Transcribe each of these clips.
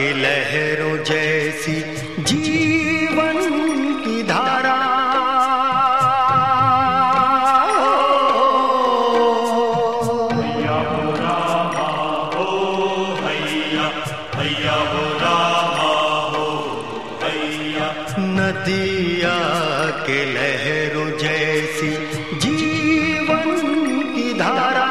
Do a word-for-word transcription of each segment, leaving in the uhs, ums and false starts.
के लहरों जैसी जीवन की धारा। हैया हो रामा हो हैया, हैया हो रामा हो हैया। नदिया के लहरों जैसी जीवन की धारा।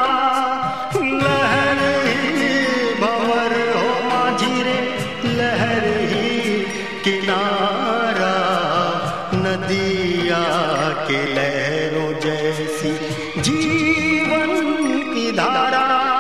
लहर ही भंवर हो माझी रे, लहर ही किनारा। नदिया के लहरों जैसी जीवन की धारा।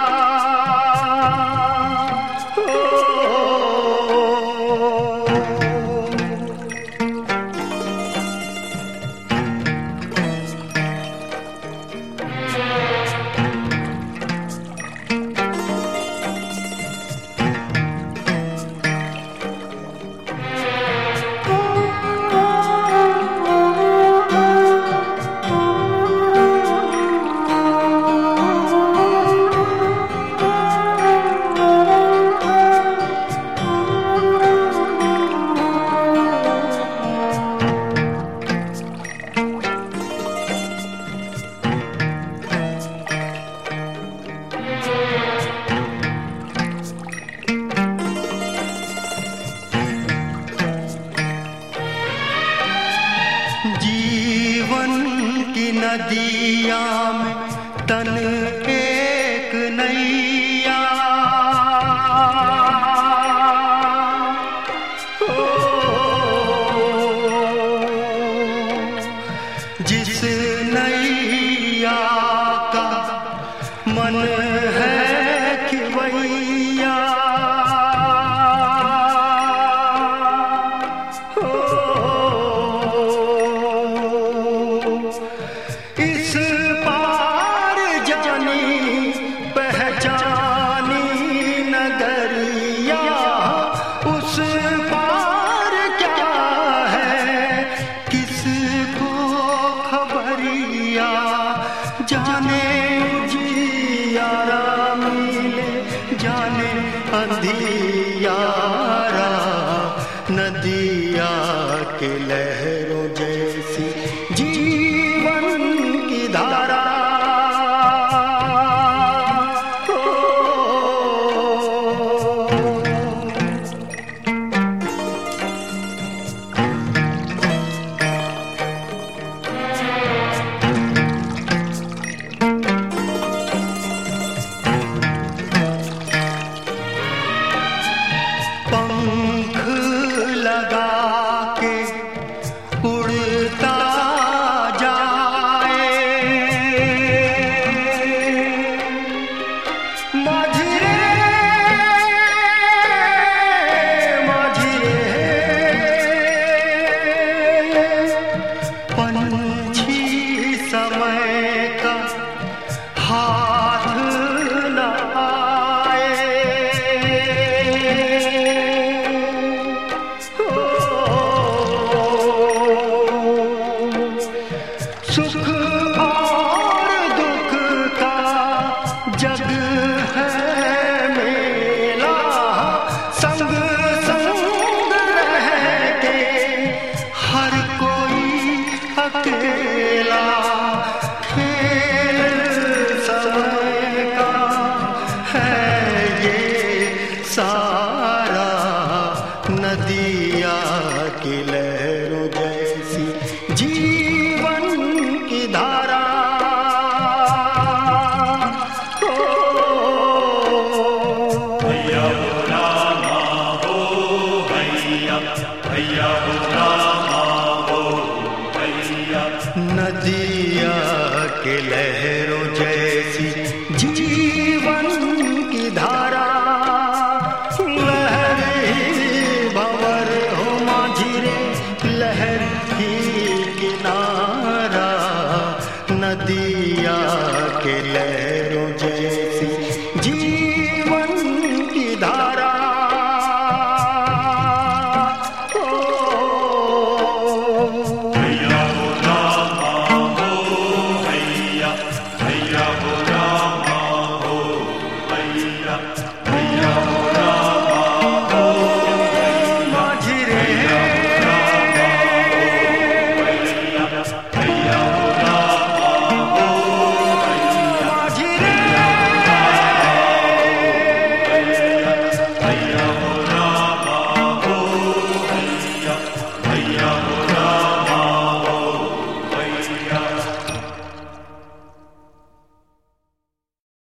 जीवन की नदिया में तन एक नैया। ओ, जिस नैया का मन है खिवैया। इस पार जानी पहचानी नगरिया, उस पार क्या है किसको खबरिया। जाने जियारा मिले जाने अंधियारा। नदिया के लहरों जैसी जीवन की धारा। पंख लगा के उड़ता जाए, माझी रे माझी रे। पंछी समय का हाथ न आए। सुख और दुख का जग है मेला। संग संग रह के हर कोई अकेला। खेल समय का है ये सारा। नदिया की लहरों जैसी जीवन की धारा। हैया हो रामा हो हैया, हैया हो रामा हो हैया। नदिया के लहरों जैसी जीवन की धारा। लहर ही भंवर हो माझी रे, लहर ही किनारा। नदिया के लहरों जैसी